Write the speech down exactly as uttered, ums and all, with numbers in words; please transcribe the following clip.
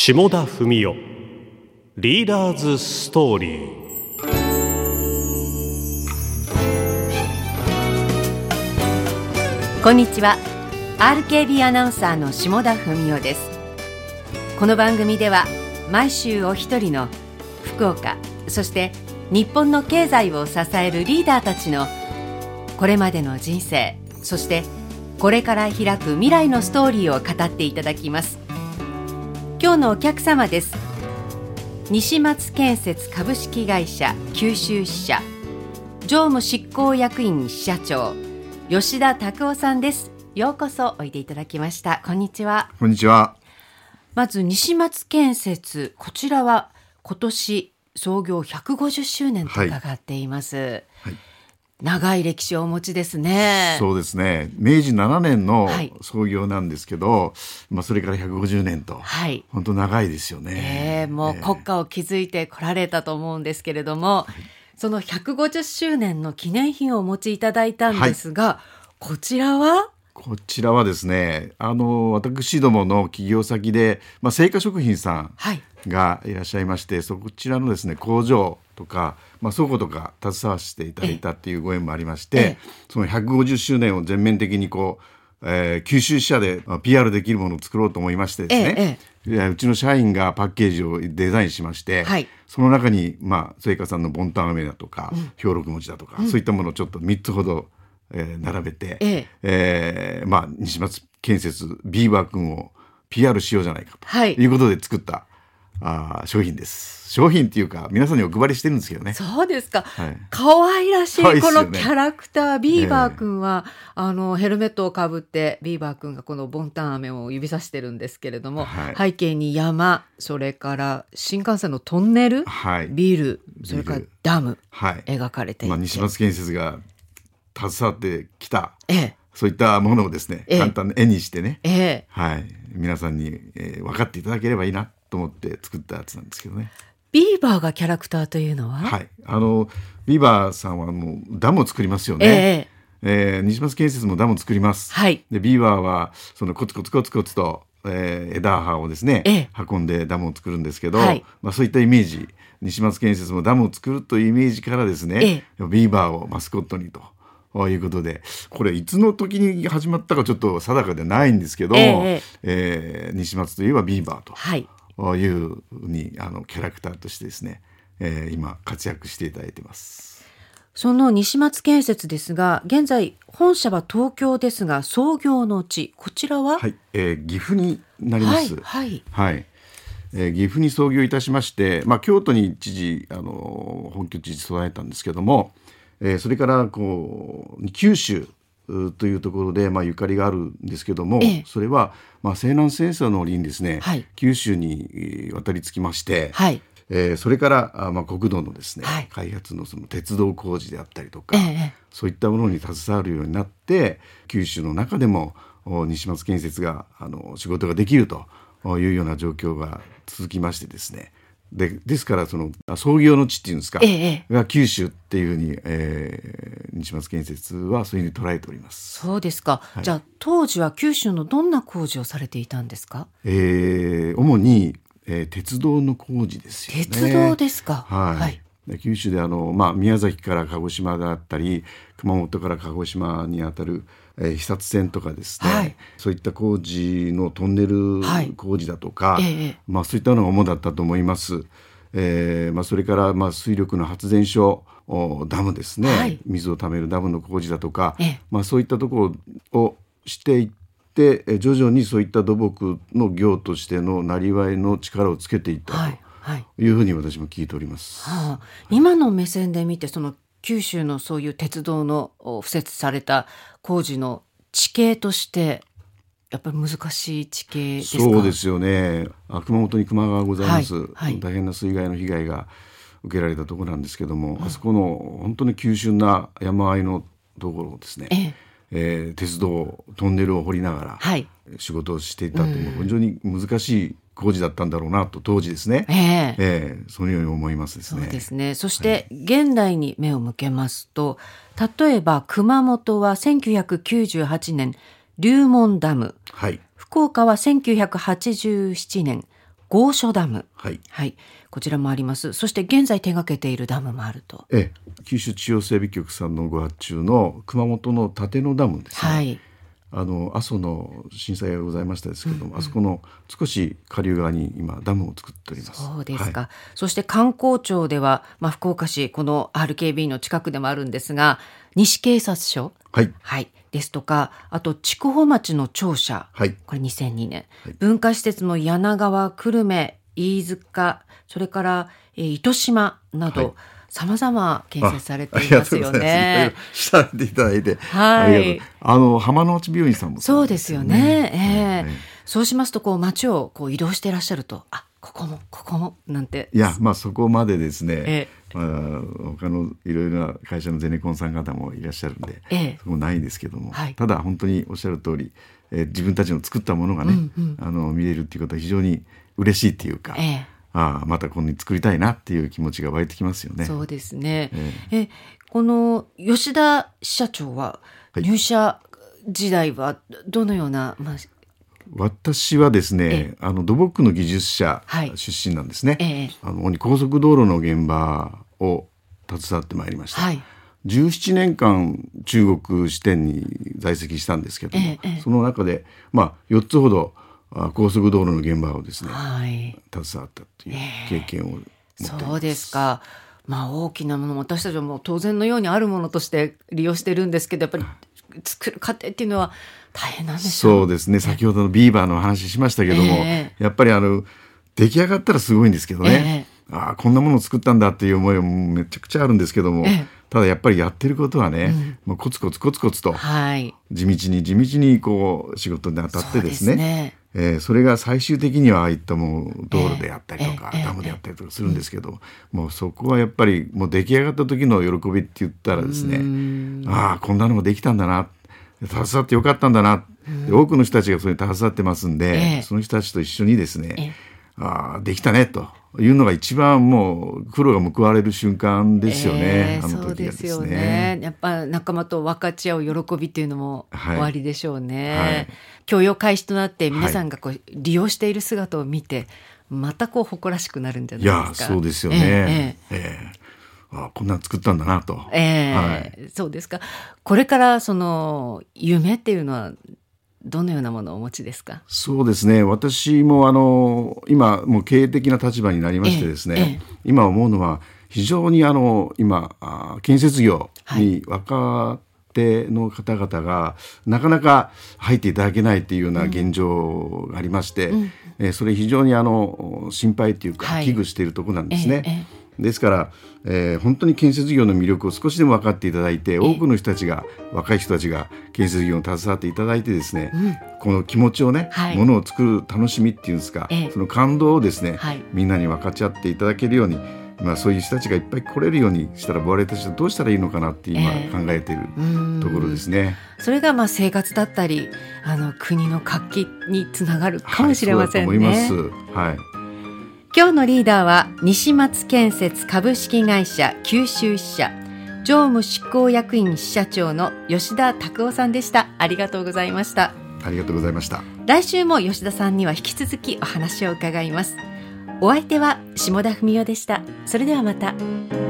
下田文夫リーダーズストーリー。 こんにちは。 アールケービー アナウンサーの下田文夫です。この番組では毎週お一人の福岡、そして日本の経済を支えるリーダーたちのこれまでの人生、そしてこれから開く未来のストーリーを語っていただきます。今日のお客様です。西松建設株式会社九州支社常務執行役員支社長、吉田拓夫さんです。ようこそおいでいただきました。こんにちは。 こんにちは。 まず西松建設、こちらは今年創業ひゃくごじゅっしゅうねんと伺っています、はいはい、長い歴史をお持ちですね。 そうですね。明治ななねんの創業なんですけど、はい、まあ、それからひゃくごじゅうねんと、はい、本当長いですよね、 えー、もう国家を築いてこられたと思うんですけれども、はい、そのひゃくごじゅっしゅうねんの記念品をお持ちいただいたんですが、はい、こちらはこちらはですね、あの私どもの企業先で、まあ、製菓食品さんがいらっしゃいまして、はい、そちらのですね工場とか、まあ、倉庫とか携わせていただいたっていうご縁もありまして、そのひゃくごじゅっしゅうねんを全面的にこう、えー、九州支社で ピーアール できるものを作ろうと思いましてですね、ええ、うちの社員がパッケージをデザインしまして、はい、その中に、まあ、製菓さんのボンタン飴だとか、うん、兵六餅だとか、うん、そういったものをちょっとみっつほどえー、並べて、えええーまあ、西松建設ビーバー君を ピーアール しようじゃないかと、はい、いうことで作ったあ商品です。商品っていうか皆さんにお配りしてるんですけどね。 そうですか、はい、可愛らしいこのキャラクター、ビーバー君は、えー、あのヘルメットをかぶってビーバー君がこのボンタン飴を指さしてるんですけれども、はい、背景に山、それから新幹線のトンネル、はい、ビル、それからダム、はい、描かれていて、 まあ、西松建設が携わってきた、ええ、そういったものをですね、ええ、簡単な絵にしてね、ええ、はい、皆さんに、えー、分かっていただければいいなと思って作ったやつなんですけどね。 ビーバーがキャラクターというのは、 はい、あのビーバーさんはもうダムを作りますよね、えええー、西松建設もダムを作ります、はい、でビーバーはそのコツコツコツコツと、えー、枝葉をですね、ええ、運んでダムを作るんですけど、はい、まあ、そういったイメージ、西松建設もダムを作るというイメージからですね、ええ、ビーバーをマスコットにとということで、これいつの時に始まったかちょっと定かでないんですけど、えーえー、西松といえばビーバーと、はい、いうふうにあのキャラクターとしてですね、えー、今活躍していただいています。 その西松建設ですが、現在本社は東京ですが、創業の地こちらは、 はい、えー、岐阜になります。 はいはいはい、 えー、岐阜に創業いたしまして、まあ、京都に一時あの本拠地に備えたんですけども、えー、それからこう九州というところで、まあ、ゆかりがあるんですけども、ええ、それは、まあ、西南戦争の折にですね、はい、九州に渡り着きまして、はい、えー、それからあ、まあ、国土のですね、はい、開発のその鉄道工事であったりとか、え、そういったものに携わるようになって、九州の中でも西松建設があの仕事ができるというような状況が続きましてですね、で, ですからその創業の地っていうんですか、ええ、が九州っていうふうに、えー、西松建設はそういうふうに捉えております。 そうですか、はい、じゃあ当時は九州のどんな工事をされていたんですか？ えー、主に、えー、鉄道の工事ですよね。 鉄道ですか。 はい、はい、で九州であの、まあ、宮崎から鹿児島だったり熊本から鹿児島にあたるえー、肥薩線とかですね、はい、そういった工事のトンネル工事だとか、はい、ええ、まあ、そういったのが主だったと思います、えーまあ、それから、まあ、水力の発電所、ダムですね、はい、水をためるダムの工事だとか、ええ、まあ、そういったところをしていって徐々にそういった土木の業としてのなりわいの力をつけていったというふうに私も聞いております、 はあ、今の目線で見てその九州のそういう鉄道の敷設された工事の地形としてやっぱり難しい地形ですか？ そうですよね。熊本に球磨川ございます、はいはい、大変な水害の被害が受けられたところなんですけども、うん、あそこの本当に急峻な山あいのところをですね、えええー、鉄道トンネルを掘りながら仕事をしていたという、はい、非常に難しい工事だったんだろうなと当時ですね、えーえー、そのように思いますですね。 そうですね。そして現代に目を向けますと、はい、例えば熊本はせんきゅうひゃくきゅうじゅうはちねん龍門ダム、はい、福岡はせんきゅうひゃくはちじゅうななねん郷所ダム、 はいはい、こちらもあります。そして現在手掛けているダムもあると。 ええ、九州地方整備局さんのご発注の熊本の立野ダムですね、はい、あの阿蘇の震災がございましたですけども、うんうん、あそこの少し下流側に今ダムを作っております。 そうですか、 はい、 そして観光庁では、まあ、福岡市この アールケービー の近くでもあるんですが、西警察署、 はいはい、ですとか、あと筑穂町の庁舎、 はい、 これにせんにねん、 はい、 文化施設の柳川、久留米、飯塚、それから、えー、糸島など、はい、様々建設されていますよね。 調べていただいて、 はい、ありがとう。 あの浜の内病院さんもそうですよね。えーえー、そうしますとこう街をこう移動していらっしゃると、あ、ここもここもなんて。 いや、まあそこまでですね。 えーまあ、他のいろいろな会社のゼネコンさん方もいらっしゃるんで、 ええ、 そこもないですけども、 はい、 ただ本当におっしゃる通り、えー、自分たちの作ったものがね、うんうん、あの見れるっていうことは非常に嬉しいっていうか、ええ、ああまたこんなに作りたいなっていう気持ちが湧いてきますよね。 そうですね、えええこの吉田社長は入社時代はどのような、まあ、 私はですね、あの土木の技術者出身なんですね、はい、ええ、あの高速道路の現場を携わってまいりました、はい、じゅうななねんかん中国支店に在籍したんですけども、ええ、その中で、まあ、よっつほど高速道路の現場をですね、はい、携わったという経験を持っています、ええ、 そうですか。まあ、大きなものも私たちはもう当然のようにあるものとして利用してるんですけど、やっぱり作る過程っていうのは大変なんでしょう。 そうですね、先ほどのビーバーの話しましたけども、えー、やっぱりあの出来上がったらすごいんですけどね、えー、ああこんなものを作ったんだっていう思いはめちゃくちゃあるんですけども、えー、ただやっぱりやってることはね、うん、もうコツコツコツコツと、はい、地道に地道にこう仕事に当たってですね、そうですね、えー、それが最終的にはああいったもう道路であったりとか、えー、ダムであったりとかするんですけど、えーえー、もうそこはやっぱりもう出来上がった時の喜びって言ったらですね、ああこんなのもできたんだな、携わってよかったんだな、で多くの人たちがそれに携わってますんで、えー、その人たちと一緒にですね、えー、ああできたねというのが一番もう苦労が報われる瞬間ですよね、 えー、あの時がですね。そうですよね。やっぱ仲間と分かち合う喜びっていうのも終わりでしょうね、はいはい、供用開始となって皆さんがこう利用している姿を見て、またこう誇らしくなるんじゃないですか。 いやそうですよね、えーえー、あこんなの作ったんだなと、 えーはい、そうですか。これからその夢っていうのはどのようなものをお持ちですか。 そうですね、私もあの今もう経営的な立場になりましてですね、ええ、今思うのは非常にあの今建設業に若手の方々がなかなか入っていただけないというような現状がありまして、うんうん、それ非常にあの心配というか危惧しているところなんですね、はいええですから、えー、本当に建設業の魅力を少しでも分かっていただいて、多くの人たちが若い人たちが建設業に携わっていただいてですね、うん、この気持ちをね、はい、ものを作る楽しみっていうんですか、ええ、その感動をですね、はい、みんなに分かち合っていただけるように、まあ、そういう人たちがいっぱい来れるようにしたら、我々たちはどうしたらいいのかなって今考えているところですね、 えー、それがまあ生活だったりあの国の活気につながるかもしれませんね、 はい、そうだと思います、はい。 今日のリーダーは西松建設株式会社九州支社常務執行役員支社長の吉田拓夫さんでした。ありがとうございました。 ありがとうございました。 来週も吉田さんには引き続きお話を伺います。お相手は下田文代でした。それではまた。